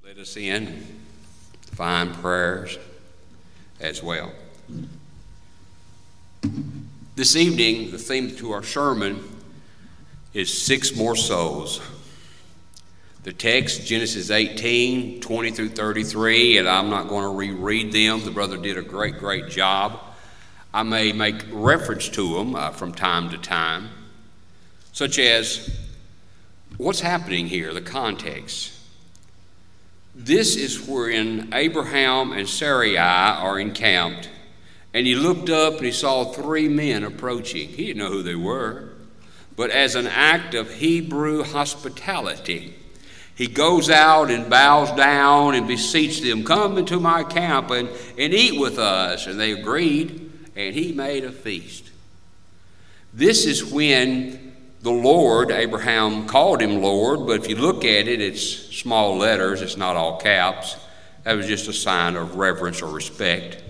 Let us in, fine prayers as well. This evening, the theme to our sermon is 6 more souls. The text, Genesis 18, 20 through 33, and I'm not going to reread them. The brother did a great job. I may make reference to them from time to time, such as what's happening here, the context. This is wherein Abraham and Sarai are encamped, and he looked up and he saw 3 men approaching. He didn't know who they were, but as an act of Hebrew hospitality, he goes out and bows down and beseeches them, "Come into my camp and eat with us." And they agreed, and he made a feast. This is when the Lord, Abraham called him Lord, but if you look at it, it's small letters, it's not all caps. That was just a sign of reverence or respect.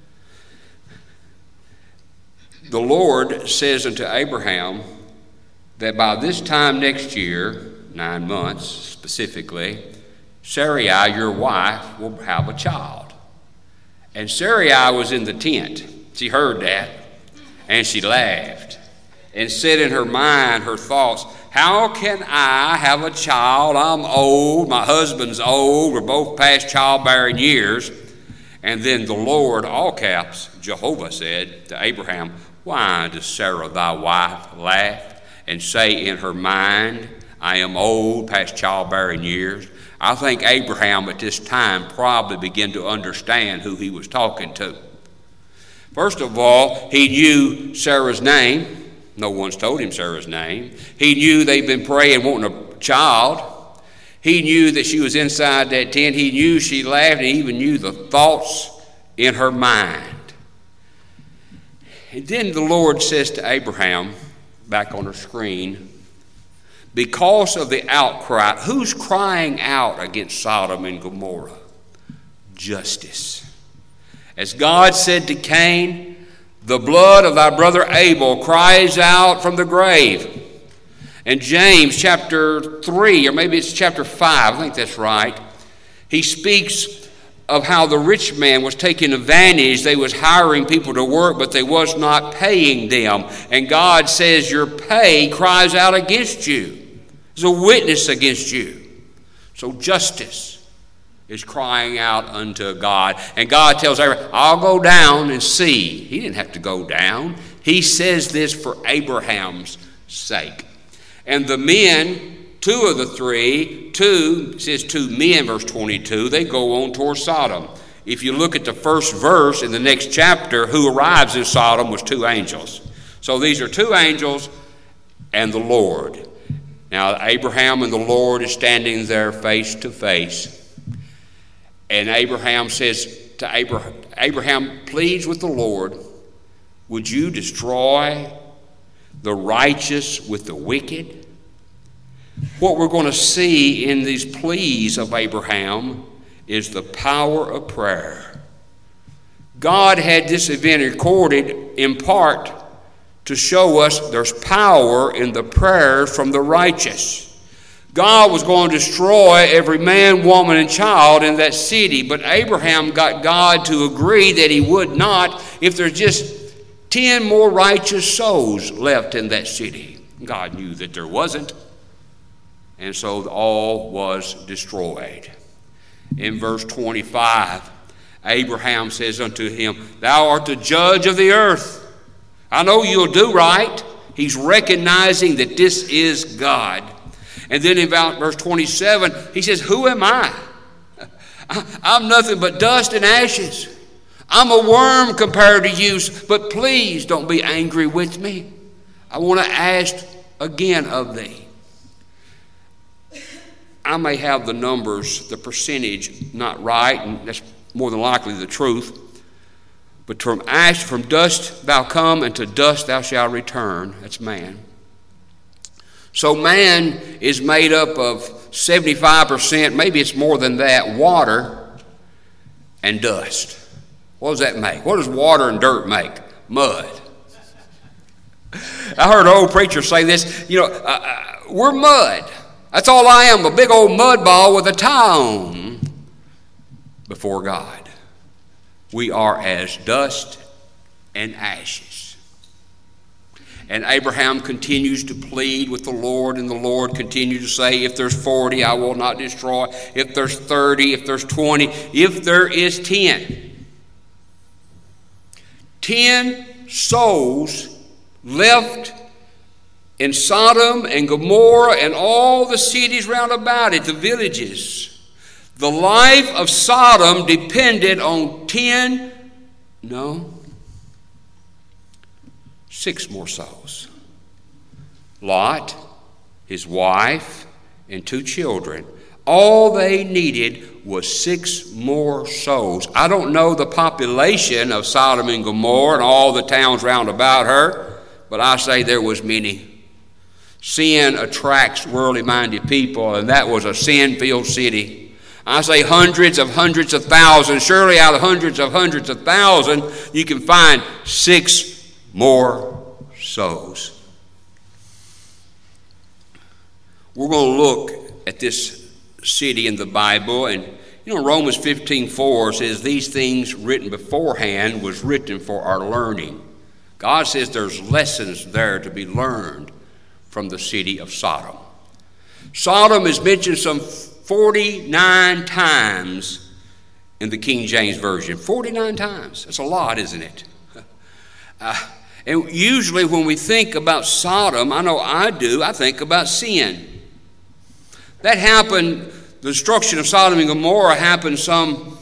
The Lord says unto Abraham that by this time next year, 9 months specifically, Sarai, your wife, will have a child. And Sarai was in the tent. She heard that, and she laughed and said in her mind, her thoughts, "How can I have a child? I'm old, my husband's old, we're both past childbearing years." And then the Lord, all caps, Jehovah said to Abraham, "Why does Sarah thy wife laugh and say in her mind, I am old, past childbearing years?" I think Abraham at this time probably began to understand who he was talking to. First of all, he knew Sarah's name. No one's told him Sarah's name. He knew they'd been praying, wanting a child. He knew that she was inside that tent. He knew she laughed, and he even knew the thoughts in her mind. And then the Lord says to Abraham, back on the screen, because of the outcry, who's crying out against Sodom and Gomorrah? Justice. As God said to Cain, the blood of thy brother Abel cries out from the grave. And James chapter 3, or maybe it's chapter 5, I think that's right, he speaks of how the rich man was taking advantage. They was hiring people to work, but they was not paying them. And God says your pay cries out against you. It's a witness against you. So justice is crying out unto God. And God tells Abraham, I'll go down and see. He didn't have to go down. He says this for Abraham's sake. And the men, 2 of the 3, it says 2 men, verse 22, they go on toward Sodom. If you look at the first verse in the next chapter, who arrives in Sodom was 2 angels. So these are 2 angels and the Lord. Now Abraham and the Lord is standing there face to face. And Abraham says to Abraham pleads with the Lord, would you destroy the righteous with the wicked? What we're going to see in these pleas of Abraham is the power of prayer. God had this event recorded in part to show us there's power in the prayers from the righteous. God was going to destroy every man, woman, and child in that city, but Abraham got God to agree that he would not if there's just 10 more righteous souls left in that city. God knew that there wasn't, and so all was destroyed. In verse 25, Abraham says unto him, thou art the judge of the earth. I know you'll do right. He's recognizing that this is God. And then in verse 27, he says, who am I? I'm nothing but dust and ashes. I'm a worm compared to you, but please don't be angry with me. I want to ask again of thee. I may have the numbers, the percentage not right, and that's more than likely the truth. But from ash, from dust thou come, and to dust thou shalt return. That's man. So man is made up of 75%, maybe it's more than that, water and dust. What does that make? What does water and dirt make? Mud. I heard an old preacher say this, we're mud. That's all I am, a big old mud ball with a tie on. before God. We are as dust and ashes. And Abraham continues to plead with the Lord, and the Lord continues to say, if there's 40, I will not destroy. If there's 30, if there's 20, if there is 10. 10 souls left in Sodom and Gomorrah and all the cities round about it, the villages. The life of Sodom depended on 6 more souls. Lot, his wife, and 2 children. All they needed was 6 more souls. I don't know the population of Sodom and Gomorrah and all the towns round about her, but I say there was many. Sin attracts worldly-minded people, and that was a sin-filled city. I say hundreds of thousands. Surely out of hundreds of thousands, you can find 6 more souls. We're going to look at this city in the Bible, and Romans 15:4 says these things written beforehand was written for our learning. God says there's lessons there to be learned from the city of Sodom. Sodom is mentioned some 49 times in the King James Version. 49 times. That's a lot, isn't it? And usually when we think about Sodom, I know I do, I think about sin. That happened, the destruction of Sodom and Gomorrah happened some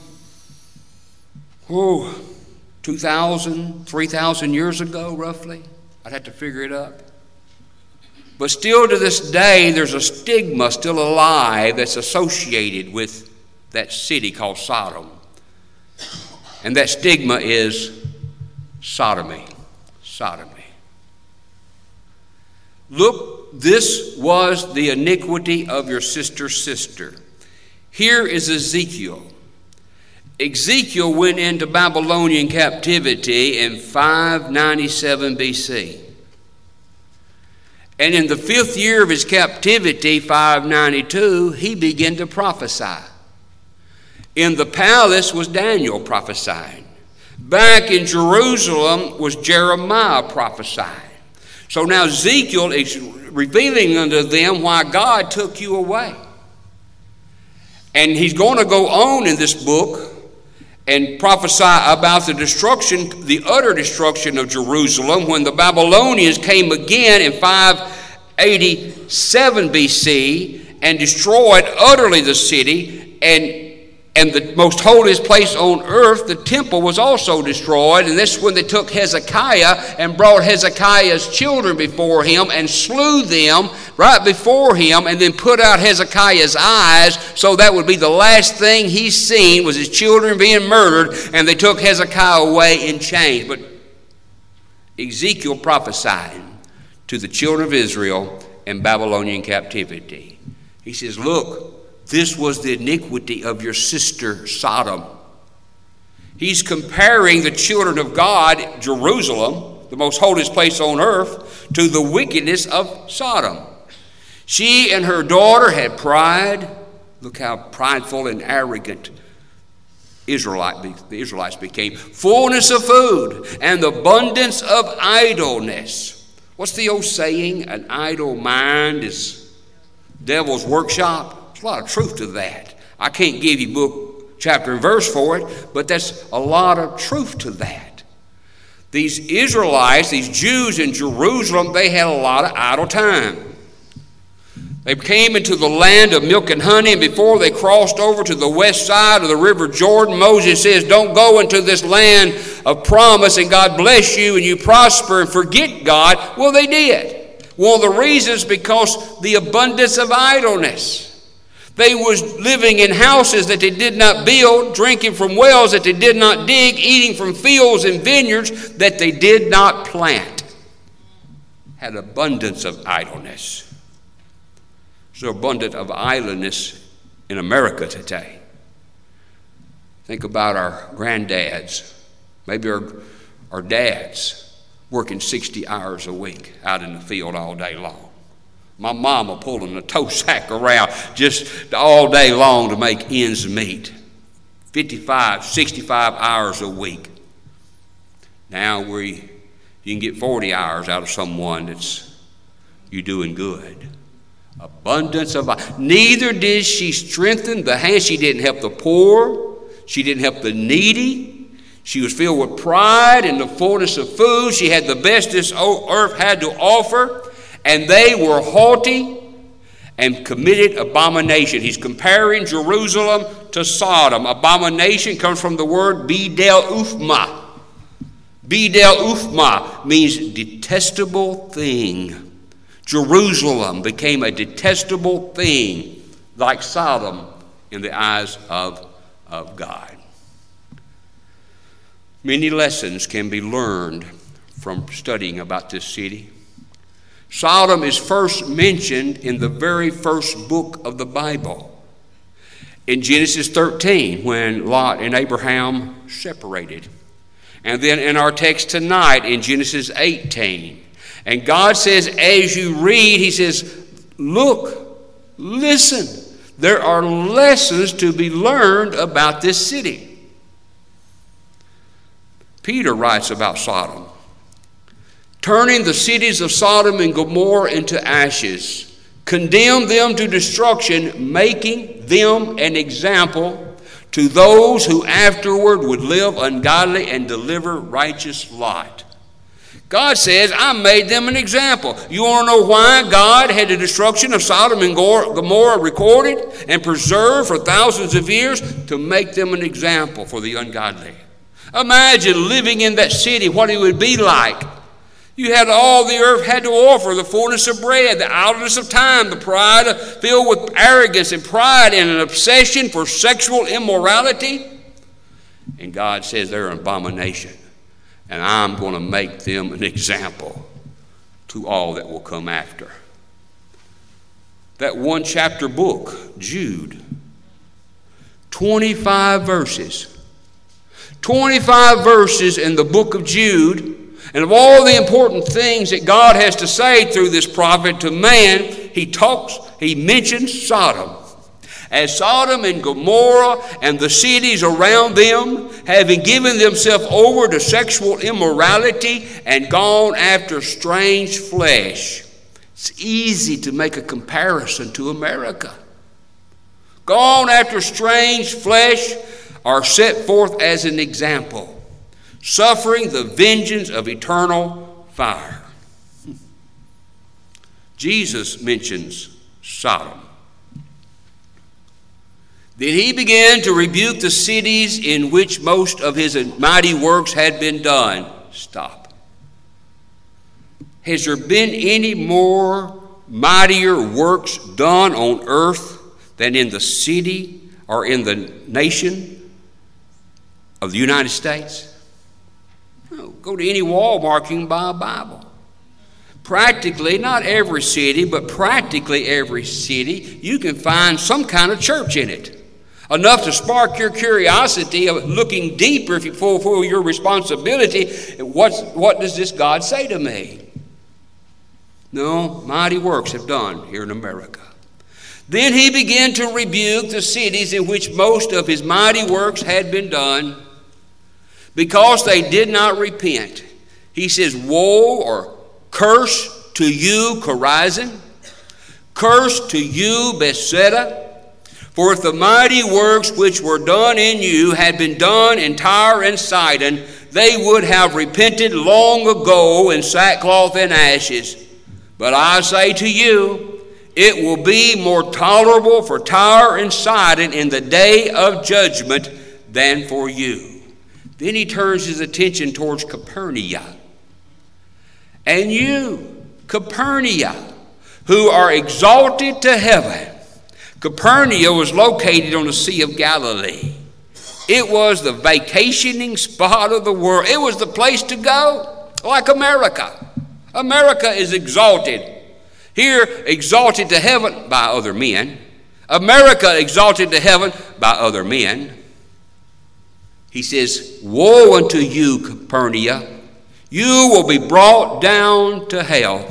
2,000, 3,000 years ago, roughly. I'd have to figure it up. But still to this day, there's a stigma still alive that's associated with that city called Sodom. And that stigma is sodomy. Sodomy. Look, this was the iniquity of your sister's sister. Here is Ezekiel. Ezekiel went into Babylonian captivity in 597 BC. And in the 5th year of his captivity, 592, he began to prophesy. In the palace was Daniel prophesying. Back in Jerusalem was Jeremiah prophesying. So now Ezekiel is revealing unto them why God took you away. And he's going to go on in this book and prophesy about the destruction, the utter destruction of Jerusalem when the Babylonians came again in 587 BC and destroyed utterly the city, and the most holiest place on earth, the temple, was also destroyed. And this is when they took Hezekiah and brought Hezekiah's children before him and slew them right before him, and then put out Hezekiah's eyes, so that would be the last thing he's seen was his children being murdered, and they took Hezekiah away in chains. But Ezekiel prophesying to the children of Israel in Babylonian captivity. He says, look, this was the iniquity of your sister Sodom. He's comparing the children of God, Jerusalem, the most holiest place on earth, to the wickedness of Sodom. She and her daughter had pride. Look how prideful and arrogant the Israelites became. Fullness of food and abundance of idleness. What's the old saying? An idle mind is devil's workshop. There's a lot of truth to that. I can't give you book, chapter, and verse for it, but that's a lot of truth to that. These Israelites, these Jews in Jerusalem, they had a lot of idle time. They came into the land of milk and honey, and before they crossed over to the west side of the river Jordan, Moses says, don't go into this land of promise and God bless you and you prosper and forget God. Well, they did. One of the reasons because the abundance of idleness. They was living in houses that they did not build, drinking from wells that they did not dig, eating from fields and vineyards that they did not plant. Had abundance of idleness. So abundant of idleness in America today. Think about our granddads, maybe our dads working 60 hours a week out in the field all day long. My mama pulling a tow sack around just all day long to make ends meet. 55, 65 hours a week. Now you can get 40 hours out of someone that's you're doing good. Abundance of life. Neither did she strengthen the hands. She didn't help the poor. She didn't help the needy. She was filled with pride and the fullness of food. She had the best this earth had to offer. And they were haughty and committed abomination. He's comparing Jerusalem to Sodom. Abomination comes from the word Bidel Ufma. Bidel Ufma means detestable thing. Jerusalem became a detestable thing, like Sodom in the eyes of God. Many lessons can be learned from studying about this city. Sodom is first mentioned in the very first book of the Bible. In Genesis 13, when Lot and Abraham separated. And then in our text tonight in Genesis 18. And God says, as you read, he says, look, listen, there are lessons to be learned about this city. Peter writes about Sodom, turning the cities of Sodom and Gomorrah into ashes, condemned them to destruction, making them an example to those who afterward would live ungodly and deliver righteous Lot. God says, I made them an example. You want to know why God had the destruction of Sodom and Gomorrah recorded and preserved for thousands of years? To make them an example for the ungodly. Imagine living in that city, what it would be like. You had all the earth had to offer, the fullness of bread, the idleness of time, the pride filled with arrogance and pride and an obsession for sexual immorality. And God says they're an abomination. And I'm going to make them an example to all that will come after. That one chapter book, Jude, 25 verses. 25 verses in the book of Jude. And of all the important things that God has to say through this prophet to man, he mentions Sodom. As Sodom and Gomorrah and the cities around them, having given themselves over to sexual immorality and gone after strange flesh. It's easy to make a comparison to America. Gone after strange flesh are set forth as an example, suffering the vengeance of eternal fire. Jesus mentions Sodom. Then he began to rebuke the cities in which most of his mighty works had been done. Stop. Has there been any more mightier works done on earth than in the city or in the nation of the United States? No, go to any Walmart, you can buy a Bible. Practically, not every city, but practically every city, you can find some kind of church in it. Enough to spark your curiosity of looking deeper if you fulfill your responsibility. What does this God say to me? No, mighty works have done here in America. Then he began to rebuke the cities in which most of his mighty works had been done because they did not repent. He says, woe or curse to you, Chorazin. Curse to you, Bethsaida. For if the mighty works which were done in you had been done in Tyre and Sidon, they would have repented long ago in sackcloth and ashes. But I say to you, it will be more tolerable for Tyre and Sidon in the day of judgment than for you. Then he turns his attention towards Capernaum. And you, Capernaum, who are exalted to heaven. Capernaum was located on the Sea of Galilee. It was the vacationing spot of the world. It was the place to go, like America. America is exalted. Here, exalted to heaven by other men. America exalted to heaven by other men. He says, woe unto you, Capernaum. You will be brought down to hell.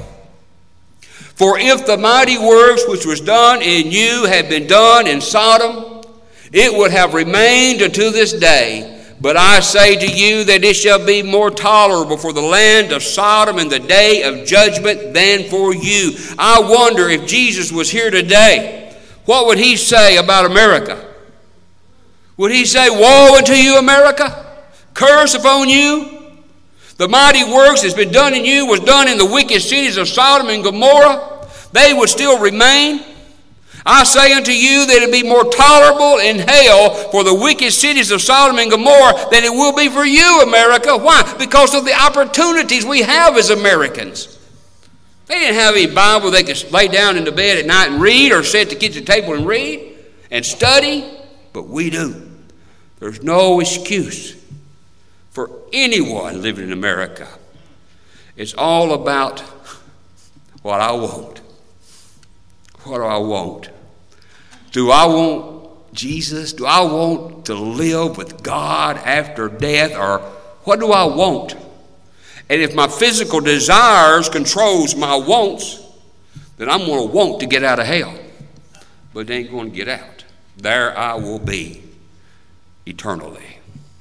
For if the mighty works which was done in you had been done in Sodom, it would have remained unto this day. But I say to you that it shall be more tolerable for the land of Sodom in the day of judgment than for you. I wonder if Jesus was here today, what would he say about America? Would he say, woe unto you, America? Curse upon you? The mighty works that's been done in you was done in the wicked cities of Sodom and Gomorrah. They would still remain. I say unto you that it be more tolerable in hell for the wicked cities of Sodom and Gomorrah than it will be for you, America. Why? Because of the opportunities we have as Americans. They didn't have any Bible they could lay down in the bed at night and read, or sit at the kitchen table and read and study, but we do. There's no excuse for anyone living in America. It's all about what I want. What do I want? Do I want Jesus? Do I want to live with God after death? Or what do I want? And if my physical desires controls my wants, then I'm going to want to get out of hell. But they ain't going to get out. There I will be eternally.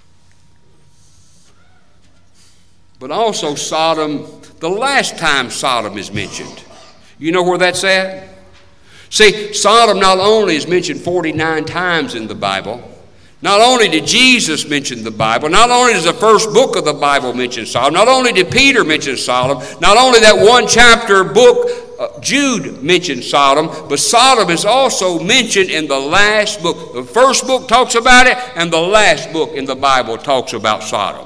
But also Sodom, the last time Sodom is mentioned, you know where that's at? See, Sodom not only is mentioned 49 times in the Bible, not only did Jesus mention the Bible, not only does the first book of the Bible mention Sodom, not only did Peter mention Sodom, not only that one chapter book, Jude mentioned Sodom, but Sodom is also mentioned in the last book. The first book talks about it, and the last book in the Bible talks about Sodom.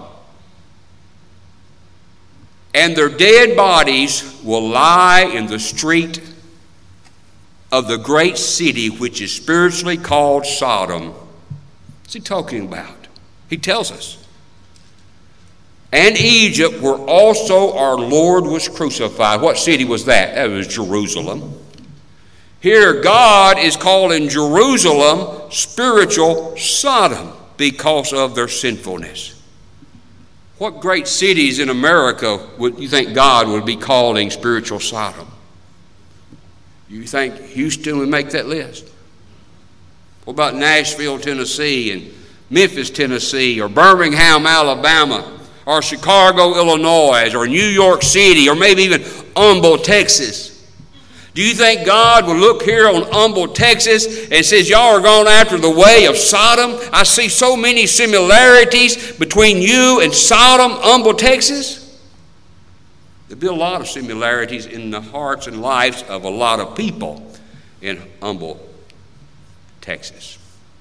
And their dead bodies will lie in the street of the great city which is spiritually called Sodom. What's he talking about? He tells us. And Egypt, where also our Lord was crucified. What city was that? That was Jerusalem. Here God is calling Jerusalem spiritual Sodom because of their sinfulness. What great cities in America would you think God would be calling spiritual Sodom? You think Houston would make that list? What about Nashville, Tennessee, and Memphis, Tennessee, or Birmingham, Alabama, or Chicago, Illinois, or New York City, or maybe even Humble, Texas? Do you think God would look here on Humble, Texas, and says, y'all are going after the way of Sodom? I see so many similarities between you and Sodom, Humble, Texas. There'll be a lot of similarities in the hearts and lives of a lot of people in Humble, Texas.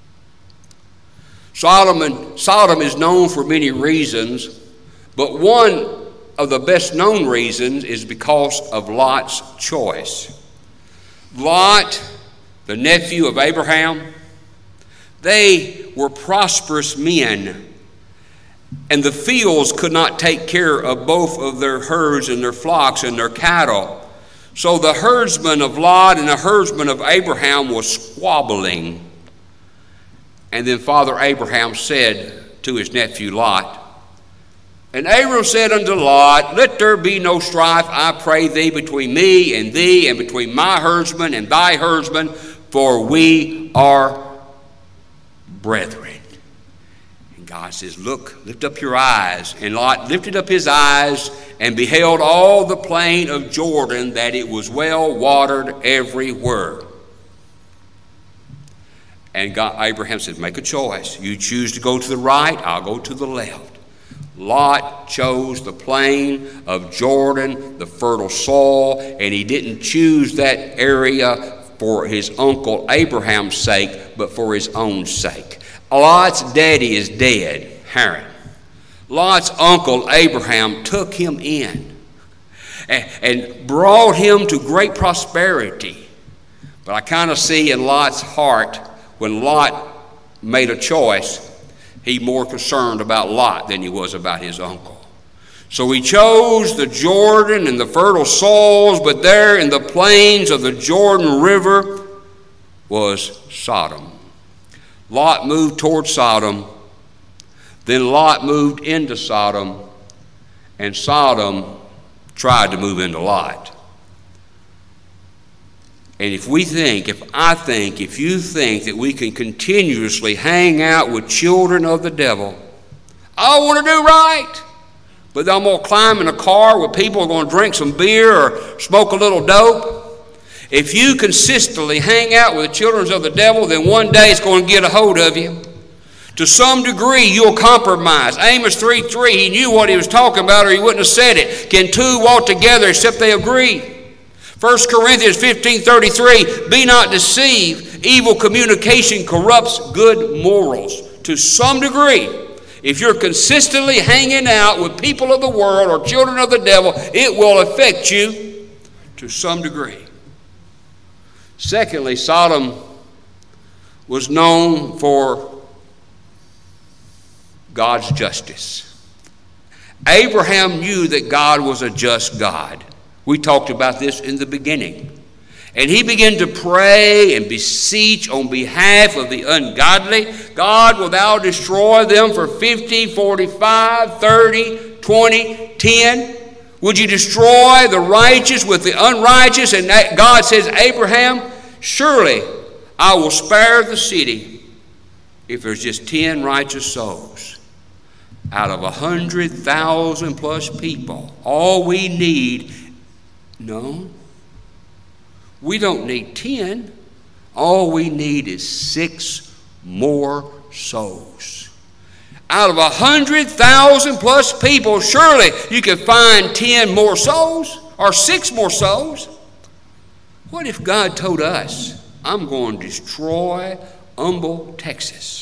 Sodom is known for many reasons, but one of the best known reasons is because of Lot's choice. Lot, the nephew of Abraham, they were prosperous men, and the fields could not take care of both of their herds and their flocks and their cattle. So the herdsman of Lot and the herdsman of Abraham was squabbling. And then Father Abraham said to his nephew Lot, and Abram said unto Lot, let there be no strife, I pray thee, between me and thee, and between my herdsman and thy herdsman, for we are brethren. God says, look, lift up your eyes. And Lot lifted up his eyes and beheld all the plain of Jordan, that it was well watered everywhere. And Abraham said, make a choice. You choose to go to the right, I'll go to the left. Lot chose the plain of Jordan, the fertile soil, and he didn't choose that area for his uncle Abraham's sake, but for his own sake. Lot's daddy is dead, Haran. Lot's uncle Abraham took him in and brought him to great prosperity. But I kind of see in Lot's heart, when Lot made a choice, he more concerned about Lot than he was about his uncle. So he chose the Jordan and the fertile soils, but there in the plains of the Jordan River was Sodom. Lot moved toward Sodom, then Lot moved into Sodom, and Sodom tried to move into Lot. And if you think that we can continuously hang out with children of the devil, I want to do right, but I'm going to climb in a car with people who are going to drink some beer or smoke a little dope. If you consistently hang out with the children of the devil, then one day it's going to get a hold of you. To some degree, you'll compromise. Amos 3:3, he knew what he was talking about or he wouldn't have said it. Can two walk together except they agree? 1 Corinthians 15:33, be not deceived. Evil communication corrupts good morals. To some degree, if you're consistently hanging out with people of the world or children of the devil, it will affect you to some degree. Secondly, Sodom was known for God's justice. Abraham knew that God was a just God. We talked about this in the beginning. And he began to pray and beseech on behalf of the ungodly. God, will thou destroy them for 50, 45, 30, 20, 10? Would you destroy the righteous with the unrighteous? And God says, Abraham, surely I will spare the city if there's just 10 righteous souls. Out of 100,000 plus people, all we need, no, we don't need 10. All we need is 6 more souls. Out of 100,000 plus people, surely you could find 10 more souls or 6 more souls. What if God told us, I'm going to destroy Humble, Texas,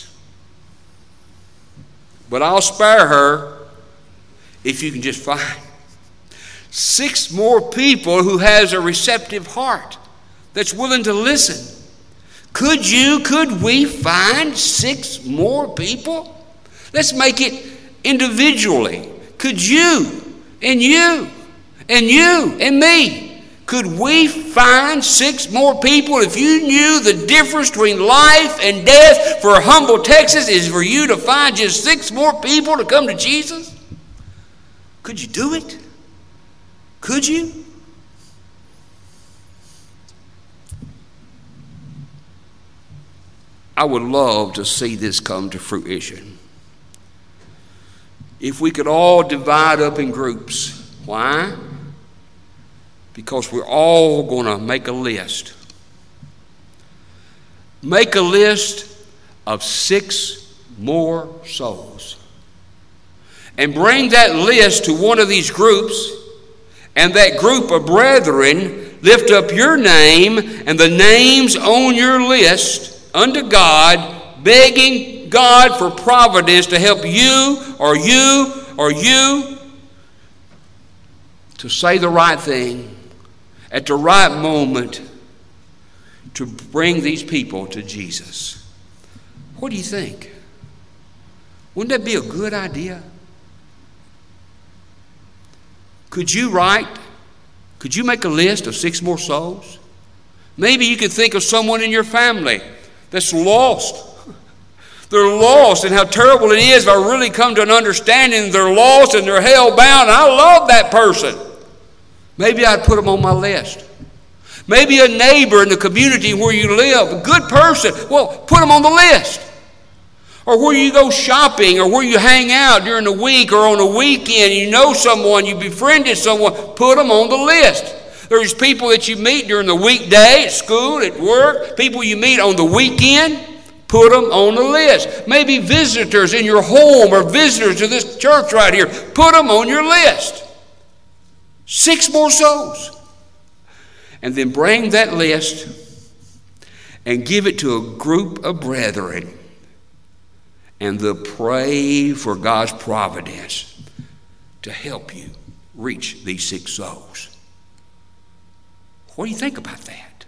but I'll spare her if you can just find 6 more people who has a receptive heart that's willing to listen? Could we find 6 more people? Let's make it individually. Could you and you and you and me, could we find 6 more people? If you knew the difference between life and death for Humble, Texas is for you to find just 6 more people to come to Jesus, could you do it? Could you? I would love to see this come to fruition. If we could all divide up in groups. Why? Because we're all going to make a list. Make a list of 6 more souls. And bring that list to one of these groups, and that group of brethren lift up your name and the names on your list unto God, begging God for providence to help you or you or you to say the right thing at the right moment to bring these people to Jesus. What do you think? Wouldn't that be a good idea? Could you make a list of 6 more souls? Maybe you could think of someone in your family that's lost. They're lost, and how terrible it is if I really come to an understanding they're lost and they're hell-bound, and I love that person. Maybe I'd put them on my list. Maybe a neighbor in the community where you live, a good person, well, put them on the list. Or where you go shopping, or where you hang out during the week or on a weekend, you know someone, you befriended someone, put them on the list. There's people that you meet during the weekday, at school, at work, people you meet on the weekend, put them on the list. Maybe visitors in your home or visitors to this church right here, put them on your list. 6 more souls. And then bring that list and give it to a group of brethren. And they'll pray for God's providence to help you reach these 6 souls. What do you think about that?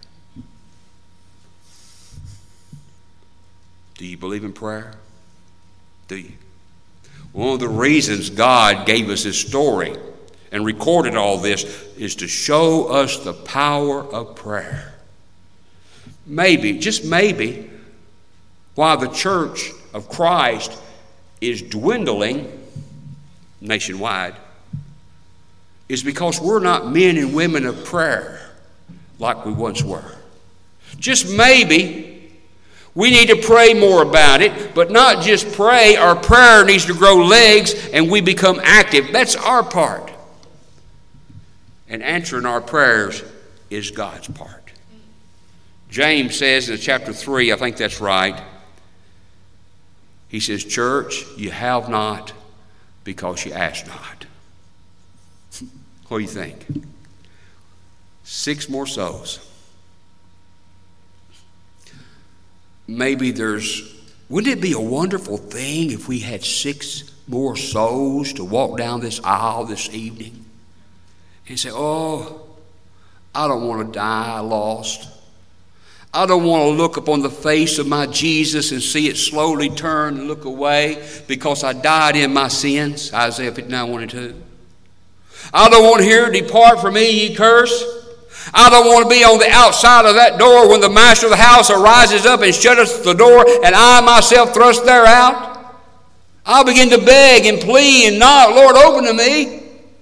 Do you believe in prayer? Do you? One of the reasons God gave us this story and recorded all this is to show us the power of prayer. Maybe, just maybe, while the church of Christ is dwindling nationwide, is because we're not men and women of prayer like we once were. Just maybe we need to pray more about it, but not just pray. Our prayer needs to grow legs and we become active. That's our part. And answering our prayers is God's part. James says in chapter 3, I think that's right. He says, church, you have not because you ask not. What do you think? 6 more souls. Maybe wouldn't it be a wonderful thing if we had 6 more souls to walk down this aisle this evening and say, oh, I don't want to die lost. I don't want to look upon the face of my Jesus and see it slowly turn and look away because I died in my sins. Isaiah 59:1-2. I don't want to hear, depart from me, ye curse. I don't want to be on the outside of that door when the master of the house arises up and shutteth the door and I myself thrust there out. I'll begin to beg and plead and knock, Lord, open to me.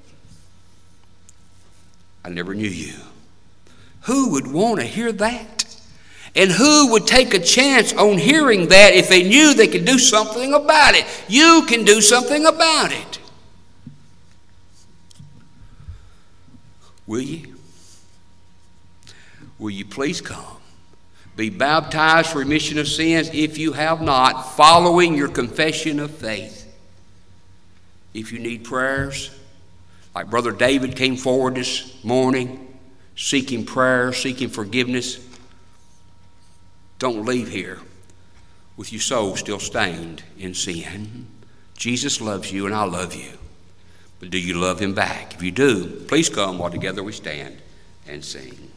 I never knew you. Who would want to hear that? And who would take a chance on hearing that if they knew they could do something about it? You can do something about it. Will you? Will you please come? Be baptized for remission of sins if you have not, following your confession of faith. If you need prayers, like Brother David came forward this morning, seeking prayer, seeking forgiveness, don't leave here with your soul still stained in sin. Jesus loves you and I love you. But do you love him back? If you do, please come while together we stand and sing.